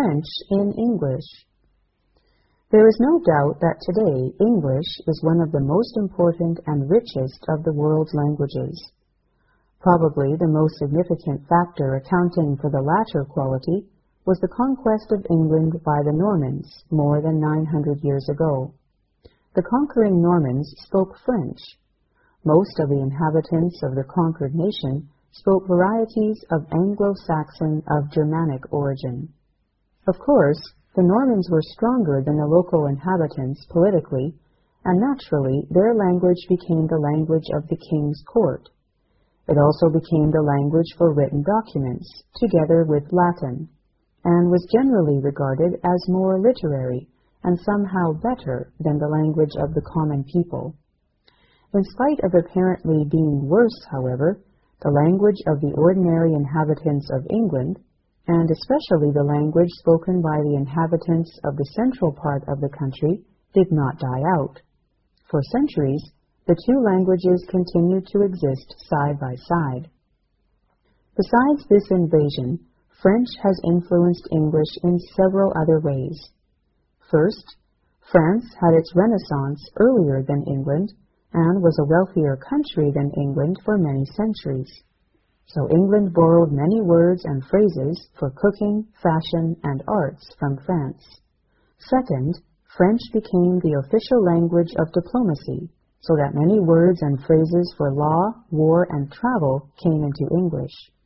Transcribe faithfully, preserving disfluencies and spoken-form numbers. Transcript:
French in English. There is no doubt that today English is one of the most important and richest of the world's languages. Probably the most significant factor accounting for the latter quality was the conquest of England by the Normans more than nine hundred years ago. The conquering Normans spoke French. Most of the inhabitants of the conquered nation spoke varieties of Anglo-Saxon of Germanic origin. Of course, the Normans were stronger than the local inhabitants politically, and naturally their language became the language of the king's court. It also became the language for written documents, together with Latin, and was generally regarded as more literary and somehow better than the language of the common people. In spite of apparently being worse, however, the language of the ordinary inhabitants of England, and especially the language spoken by the inhabitants of the central part of the country, did not die out. For centuries, the two languages continued to exist side by side. Besides this invasion, French has influenced English in several other ways. First, France had its Renaissance earlier than England and was a wealthier country than England for many centuries. So England borrowed many words and phrases for cooking, fashion, and arts from France. Second, French became the official language of diplomacy, so that many words and phrases for law, war, and travel came into English.